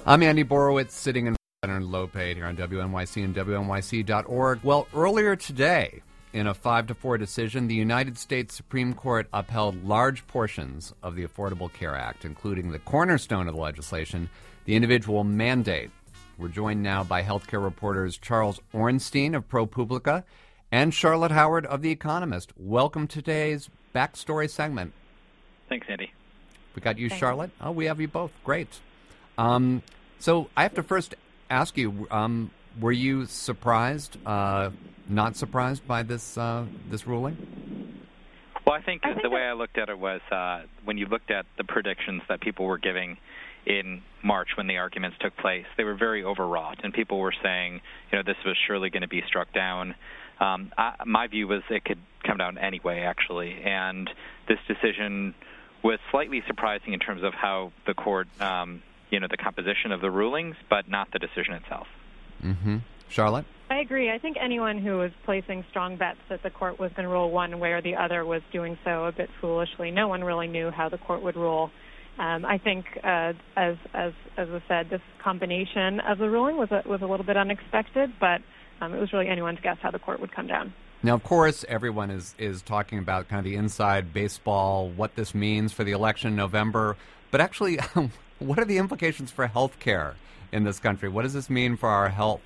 I'm Andy Borowitz, sitting in Leonard Lopate here on WNYC and WNYC.org. Well, earlier today, in a 5-4 decision, the United States Supreme Court upheld large portions of the Affordable Care Act, including the cornerstone of the legislation, the individual mandate. We're joined now by healthcare reporters Charles Ornstein of ProPublica and Charlotte Howard of The Economist. Welcome to today's Backstory segment. Thanks, Andy. We got you, Charlotte? Oh, we have you both. Great. So I have to first ask you, were you surprised, not surprised by this ruling? Well, I think the way I looked at it was when you looked at the predictions that people were giving in March when the arguments took place, they were very overwrought, and people were saying, this was surely going to be struck down. My view was it could come down anyway, actually, and this decision was slightly surprising in terms of how the court, the composition of the rulings, but not the decision itself. Mm-hmm. Charlotte? I agree. I think anyone who was placing strong bets that the court was going to rule one way or the other was doing so a bit foolishly. No one really knew how the court would rule. I think, as was said, this combination of the ruling was a little bit unexpected, but it was really anyone's guess how the court would come down. Now, of course, everyone is talking about kind of the inside baseball, what this means for the election in November. But actually, what are the implications for health care in this country? What does this mean for our health?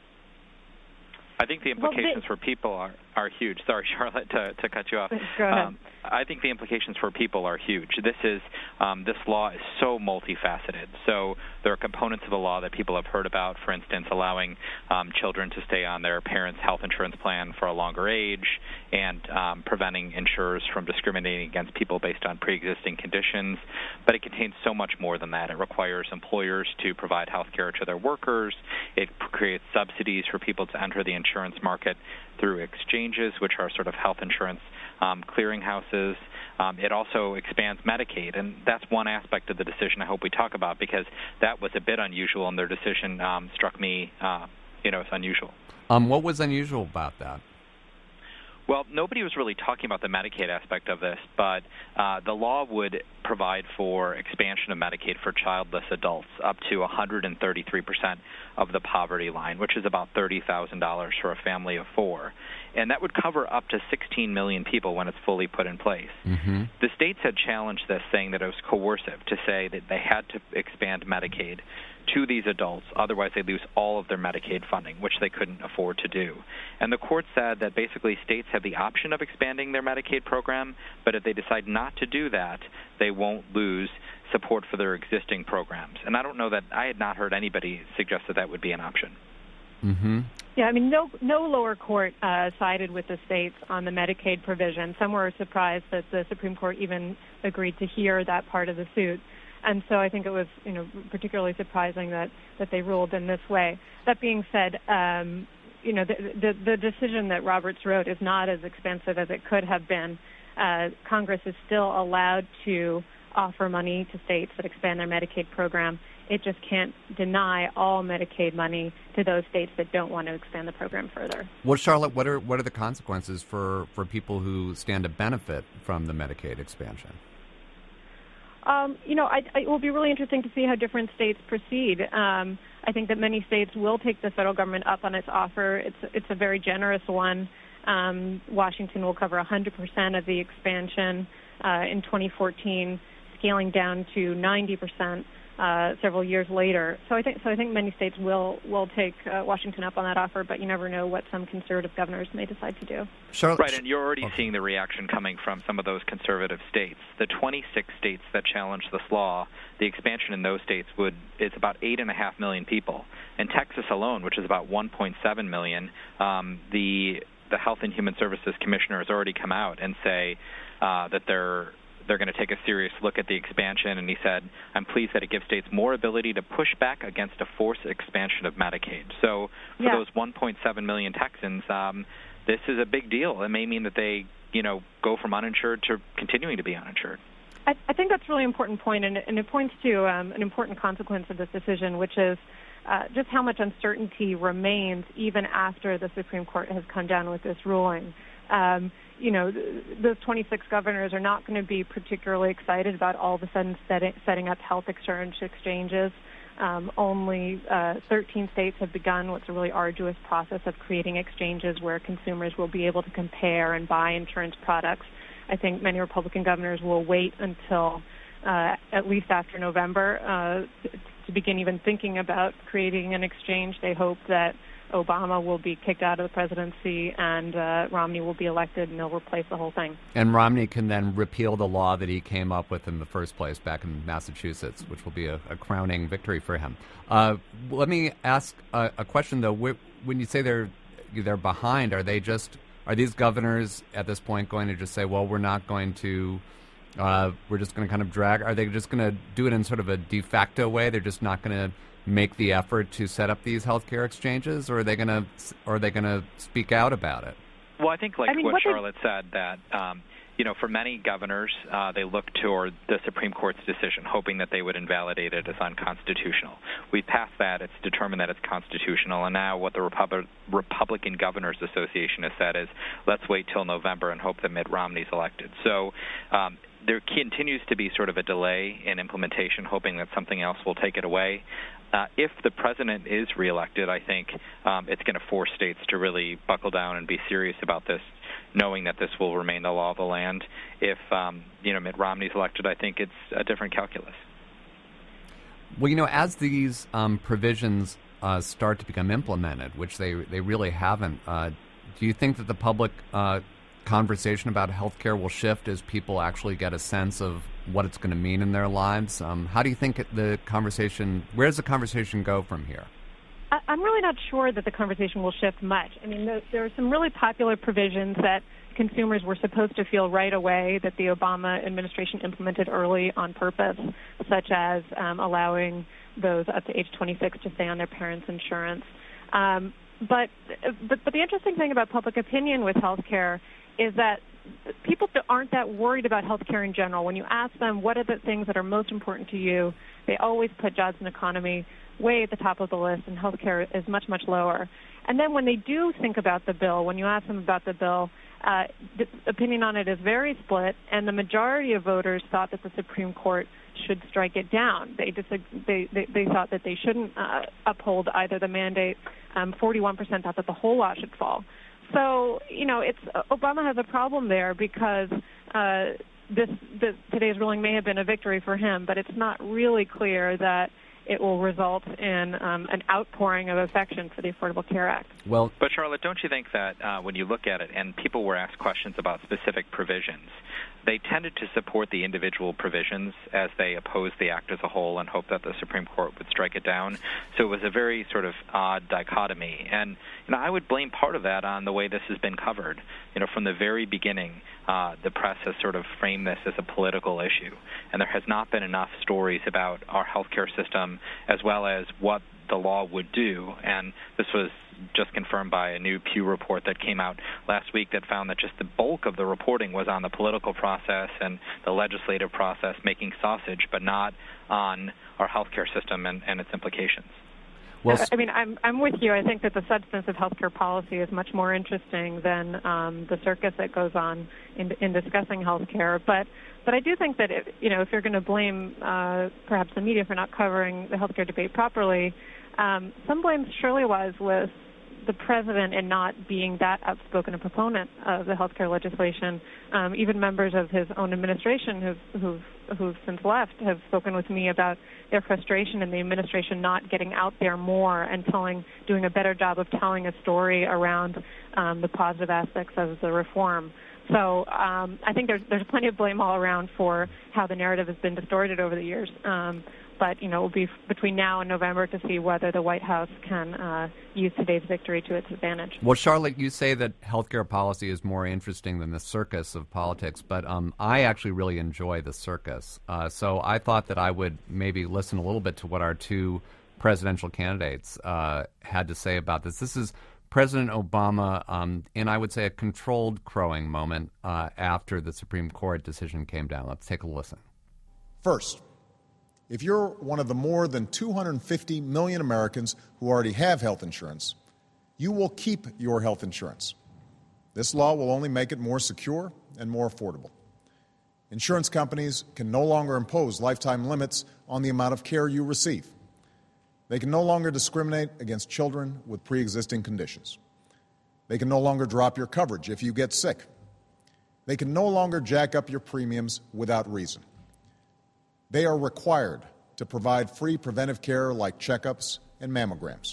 I think the implications for people are huge. Sorry, Charlotte, to cut you off. Go ahead. I think the implications for people are huge. This law is so multifaceted. So there are components of the law that people have heard about, for instance, allowing children to stay on their parents' health insurance plan for a longer age and preventing insurers from discriminating against people based on pre-existing conditions. But it contains so much more than that. It requires employers to provide health care to their workers. It creates subsidies for people to enter the insurance market through exchanges, which are sort of health insurance clearinghouses. It also expands Medicaid, and that's one aspect of the decision I hope we talk about, because that was a bit unusual, and their decision struck me, as unusual. What was unusual about that? Well, nobody was really talking about the Medicaid aspect of this, but the law would provide for expansion of Medicaid for childless adults up to 133% of the poverty line, which is about $30,000 for a family of four. And that would cover up to 16 million people when it's fully put in place. Mm-hmm. The states had challenged this, saying that it was coercive, to say that they had to expand Medicaid to these adults, otherwise they lose all of their Medicaid funding, which they couldn't afford to do. And the court said that basically states have the option of expanding their Medicaid program, but if they decide not to do that, they won't lose support for their existing programs. And I had not heard anybody suggest that would be an option. Mm-hmm. Yeah, I mean, no lower court sided with the states on the Medicaid provision. Some were surprised that the Supreme Court even agreed to hear that part of the suit. And so I think it was, particularly surprising that they ruled in this way. That being said, the decision that Roberts wrote is not as expensive as it could have been. Congress is still allowed to offer money to states that expand their Medicaid program. It just can't deny all Medicaid money to those states that don't want to expand the program further. Well, Charlotte, what are the consequences for people who stand to benefit from the Medicaid expansion? It will be really interesting to see how different states proceed. I think that many states will take the federal government up on its offer. It's a very generous one. Washington will cover 100% of the expansion in 2014, scaling down to 90% several years later. So I think many states will take Washington up on that offer, but you never know what some conservative governors may decide to do. Charlotte, right, and you're already seeing the reaction coming from some of those conservative states. The 26 states that challenge this law, the expansion in those states is about 8.5 million people. In Texas alone, which is about 1.7 million, the Health and Human Services Commissioner has already come out and say that they're going to take a serious look at the expansion, and he said, I'm pleased that it gives states more ability to push back against a forced expansion of Medicaid. So for those 1.7 million Texans, this is a big deal. It may mean that they, go from uninsured to continuing to be uninsured. I think that's a really important point, and it points to an important consequence of this decision, which is just how much uncertainty remains even after the Supreme Court has come down with this ruling. Those 26 governors are not going to be particularly excited about all of a sudden setting up health insurance exchanges. Only 13 states have begun what's a really arduous process of creating exchanges where consumers will be able to compare and buy insurance products. I think many Republican governors will wait until at least after November to begin even thinking about creating an exchange. They hope that Obama will be kicked out of the presidency and Romney will be elected, and they'll replace the whole thing. And Romney can then repeal the law that he came up with in the first place back in Massachusetts, which will be a crowning victory for him. Let me ask a question, though. When you say they're behind, are these governors at this point going to just say, well, we're not going to, we're just going to kind of drag? Are they just going to do it in sort of a de facto way? They're just not going to make the effort to set up these healthcare exchanges, or are they going to speak out about it? Well, I think what Charlotte said, that for many governors, they look toward the Supreme Court's decision, hoping that they would invalidate it as unconstitutional. We passed that; it's determined that it's constitutional, and now what the Republican Governors Association has said is, let's wait till November and hope that Mitt Romney's elected. So. There continues to be sort of a delay in implementation, hoping that something else will take it away. If the president is reelected, I think it's going to force states to really buckle down and be serious about this, knowing that this will remain the law of the land. If Mitt Romney's elected, I think it's a different calculus. Well, as these provisions start to become implemented, which they really haven't, do you think that the public conversation about healthcare will shift as people actually get a sense of what it's going to mean in their lives? How do you think where does the conversation go from here? I'm really not sure that the conversation will shift much. I mean, there are some really popular provisions that consumers were supposed to feel right away that the Obama administration implemented early on purpose, such as allowing those up to age 26 to stay on their parents' insurance. But the interesting thing about public opinion with healthcare is that people aren't that worried about healthcare in general. When you ask them what are the things that are most important to you, they always put jobs and economy way at the top of the list, and healthcare is much, much lower. And then when they do think about the bill, when you ask them about the bill, the opinion on it is very split, and the majority of voters thought that the Supreme Court should strike it down. They thought that they shouldn't uphold either the mandate. 41% thought that the whole law should fall. So, Obama has a problem there because today's ruling may have been a victory for him, but it's not really clear that it will result in an outpouring of affection for the Affordable Care Act. Well, but Charlotte, don't you think that when you look at it and people were asked questions about specific provisions, they tended to support the individual provisions as they opposed the act as a whole and hoped that the Supreme Court would strike it down. So it was a very sort of odd dichotomy. And I would blame part of that on the way this has been covered. From the very beginning, the press has sort of framed this as a political issue, and there has not been enough stories about our healthcare system as well as what the law would do. And this was just confirmed by a new Pew report that came out last week that found that just the bulk of the reporting was on the political process and the legislative process making sausage, but not on our healthcare system and its implications. Well, I'm with you. I think that the substance of healthcare policy is much more interesting than the circus that goes on in discussing healthcare. But I do think that if you're going to blame perhaps the media for not covering the healthcare debate properly, some blame surely lies with the president in not being that outspoken a proponent of the healthcare legislation. Even members of his own administration who've since left have spoken with me about their frustration in the administration not getting out there more and doing a better job of telling a story around the positive aspects of the reform. So I think there's plenty of blame all around for how the narrative has been distorted over the years. But, it will be between now and November to see whether the White House can use today's victory to its advantage. Well, Charlotte, you say that healthcare policy is more interesting than the circus of politics, but I actually really enjoy the circus. So I thought that I would maybe listen a little bit to what our two presidential candidates had to say about this. This is President Obama in, I would say, a controlled crowing moment after the Supreme Court decision came down. Let's take a listen. First, if you're one of the more than 250 million Americans who already have health insurance, you will keep your health insurance. This law will only make it more secure and more affordable. Insurance companies can no longer impose lifetime limits on the amount of care you receive. They can no longer discriminate against children with pre-existing conditions. They can no longer drop your coverage if you get sick. They can no longer jack up your premiums without reason. They are required to provide free preventive care like checkups and mammograms.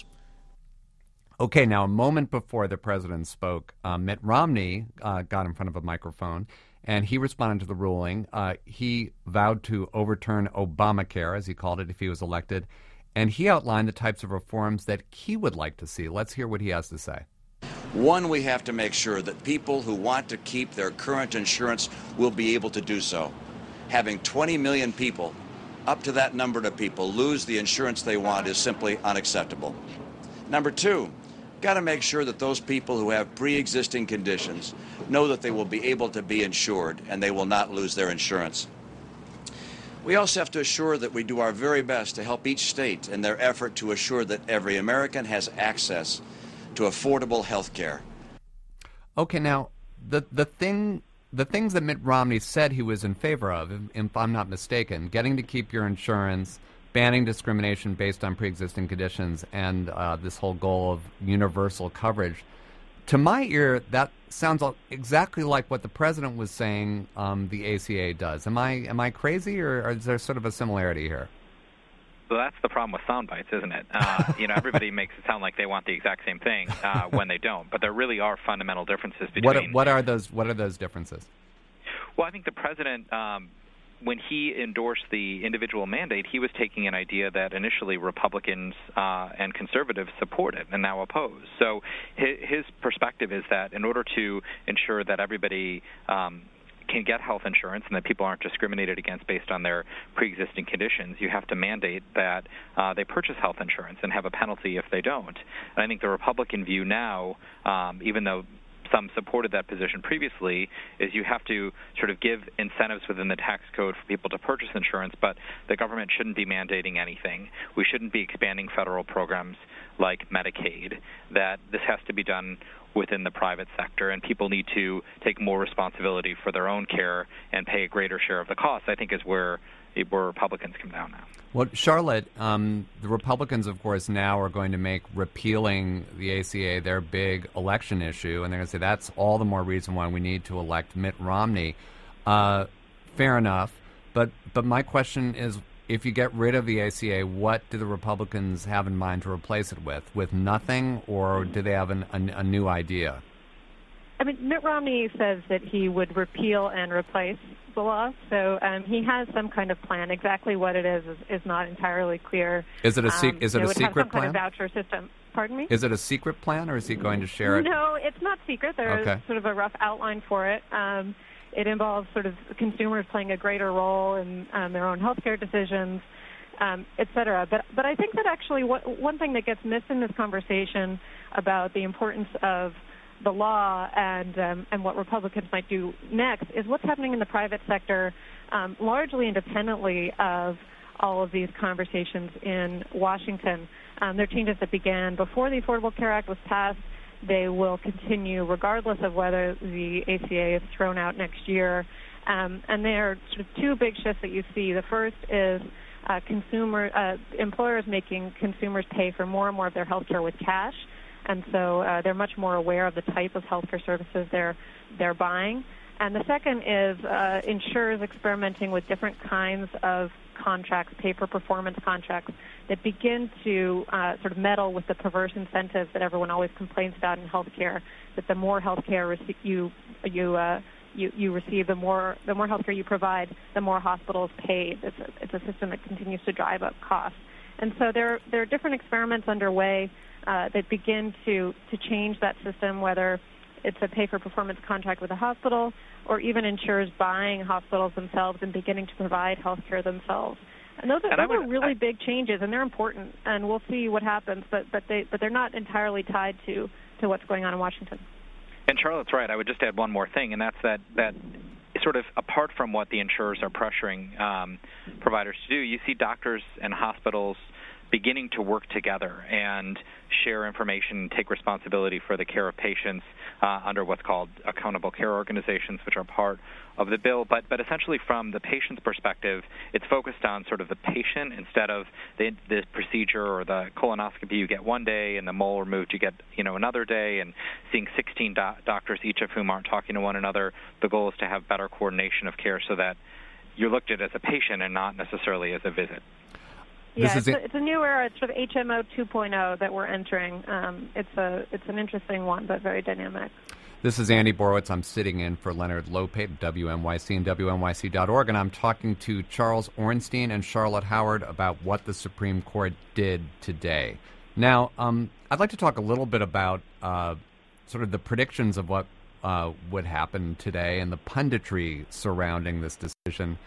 Okay, now a moment before the president spoke, Mitt Romney got in front of a microphone, and he responded to the ruling. He vowed to overturn Obamacare, as he called it, if he was elected, and he outlined the types of reforms that he would like to see. Let's hear what he has to say. One, we have to make sure that people who want to keep their current insurance will be able to do so. Having 20 million people, up to that number of people, lose the insurance they want is simply unacceptable. Number two, got to make sure that those people who have pre-existing conditions know that they will be able to be insured and they will not lose their insurance. We also have to assure that we do our very best to help each state in their effort to assure that every American has access to affordable health care. Okay, now, the things that Mitt Romney said he was in favor of, if I'm not mistaken, getting to keep your insurance, banning discrimination based on pre-existing conditions, and this whole goal of universal coverage. To my ear, that sounds exactly like what the president was saying the ACA does. Am I crazy, or is there sort of a similarity here? Well, that's the problem with sound bites, isn't it? Everybody makes it sound like they want the exact same thing when they don't. But there really are fundamental differences between. What are those differences? Well, I think the president, when he endorsed the individual mandate, he was taking an idea that initially Republicans and conservatives supported and now oppose. So his perspective is that in order to ensure that everybody can get health insurance and that people aren't discriminated against based on their pre-existing conditions, you have to mandate that they purchase health insurance and have a penalty if they don't. And I think the Republican view now, even though some supported that position previously, is you have to sort of give incentives within the tax code for people to purchase insurance, but the government shouldn't be mandating anything. We shouldn't be expanding federal programs like Medicaid, that this has to be done within the private sector, and people need to take more responsibility for their own care and pay a greater share of the cost, I think is where Republicans come down now. Well, Charlotte, the Republicans, of course, now are going to make repealing the ACA their big election issue, and they're going to say that's all the more reason why we need to elect Mitt Romney. Fair enough, but my question is, if you get rid of the ACA, what do the Republicans have in mind to replace it with? With nothing, or do they have a new idea? I mean, Mitt Romney says that he would repeal and replace the law, so he has some kind of plan. Exactly what it is not entirely clear. Is it a secret have some plan? Kind of voucher system. Pardon me? Is it a secret plan, or is he going to share it? No, it's not secret. There's sort of a rough outline for it. It involves sort of consumers playing a greater role in their own healthcare decisions, et cetera. But I think that actually one thing that gets missed in this conversation about the importance of the law and what Republicans might do next is what's happening in the private sector, largely independently of all of these conversations in Washington. There are changes that began before the Affordable Care Act was passed. They will continue regardless of whether the ACA is thrown out next year. And there are sort of two big shifts that you see. The first is employers making consumers pay for more and more of their health care with cash. And so they're much more aware of the type of healthcare services they're buying. And the second is insurers experimenting with different kinds of contracts, pay-for-performance contracts, that begin to sort of meddle with the perverse incentives that everyone always complains about in healthcare. That the more healthcare you receive, the more healthcare you provide, the more hospitals pay. It's a system that continues to drive up costs. And so there are different experiments underway that begin to change that system, whether it's a pay-for-performance contract with a hospital or even insurers buying hospitals themselves and beginning to provide health care themselves. And those are really big changes, and they're important, and we'll see what happens, but they're not entirely tied to what's going on in Washington. And Charlotte's right. I would just add one more thing, and that's that sort of apart from what the insurers are pressuring providers to do, you see doctors and hospitals beginning to work together and share information, take responsibility for the care of patients under what's called accountable care organizations, which are part of the bill. But essentially, from the patient's perspective, it's focused on sort of the patient instead of the procedure or the colonoscopy you get one day and the mole removed you get another day, and seeing 16 doctors, each of whom aren't talking to one another. The goal is to have better coordination of care so that you're looked at as a patient and not necessarily as a visit. Yeah, it's a new era. It's sort of HMO 2.0 that we're entering. It's an interesting one, but very dynamic. This is Andy Borowitz. I'm sitting in for Leonard Lopate at WNYC and WNYC.org, and I'm talking to Charles Ornstein and Charlotte Howard about what the Supreme Court did today. Now, I'd like to talk a little bit about sort of the predictions of what would happen today and the punditry surrounding this decision.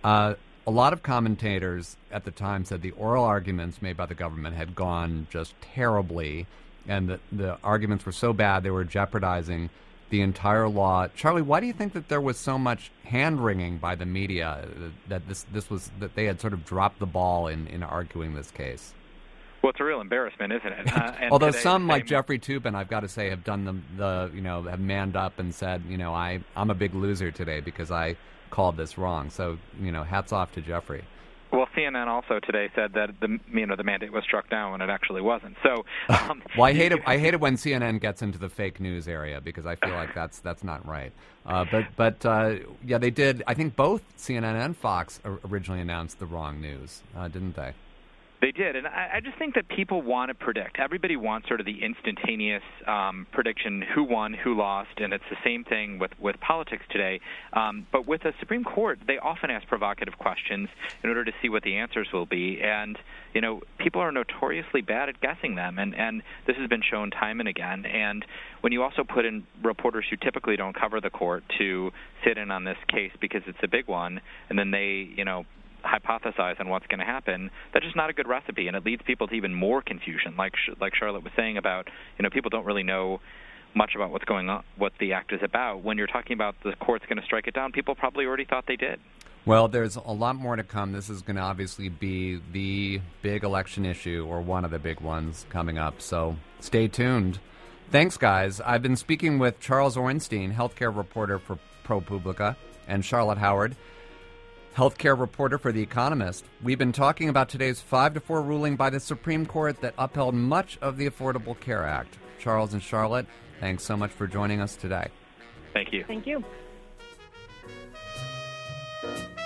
A lot of commentators at the time said the oral arguments made by the government had gone just terribly, and the arguments were so bad they were jeopardizing the entire law. Charlie, why do you think that there was so much hand-wringing by the media that that they had sort of dropped the ball in arguing this case? Well, it's a real embarrassment, isn't it? Although some, like Jeffrey Toobin, I've got to say, have done have manned up and said, I'm a big loser today because I called this wrong. So, hats off to Jeffrey. Well, CNN also today said that the mandate was struck down when it actually wasn't. So, well, I hate it when CNN gets into the fake news area because I feel like that's not right. But yeah, they did. I think both CNN and Fox originally announced the wrong news, didn't they? They did, and I just think that people want to predict. Everybody wants sort of the instantaneous prediction, who won, who lost, and it's the same thing with politics today. But with the Supreme Court, they often ask provocative questions in order to see what the answers will be, and people are notoriously bad at guessing them, and this has been shown time and again. And when you also put in reporters who typically don't cover the court to sit in on this case because it's a big one, and then they, hypothesize on what's going to happen, that's just not a good recipe, and it leads people to even more confusion. Like Charlotte was saying about, people don't really know much about what's going on, what the act is about. When you're talking about the court's going to strike it down, people probably already thought they did. Well, there's a lot more to come. This is going to obviously be the big election issue, or one of the big ones coming up, so stay tuned. Thanks, guys. I've been speaking with Charles Ornstein, healthcare reporter for ProPublica, and Charlotte Howard, healthcare reporter for The Economist. We've been talking about today's 5-4 ruling by the Supreme Court that upheld much of the Affordable Care Act. Charles and Charlotte, thanks so much for joining us today. Thank you. Thank you.